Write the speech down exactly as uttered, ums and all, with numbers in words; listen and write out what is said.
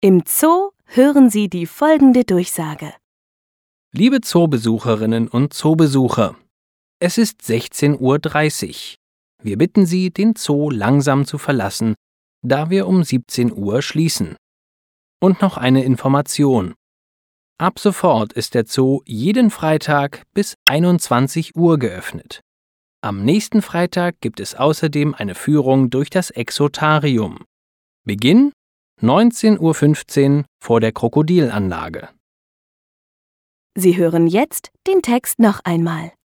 Im Zoo hören Sie die folgende Durchsage. Liebe Zoobesucherinnen und Zoobesucher, es ist sechzehn Uhr dreißig. Wir bitten Sie, den Zoo langsam zu verlassen, da wir um siebzehn Uhr schließen. Und noch eine Information. Ab sofort ist der Zoo jeden Freitag bis einundzwanzig Uhr geöffnet. Am nächsten Freitag gibt es außerdem eine Führung durch das Exotarium. Beginn neunzehn Uhr fünfzehn vor der Krokodilanlage. Sie hören jetzt den Text noch einmal.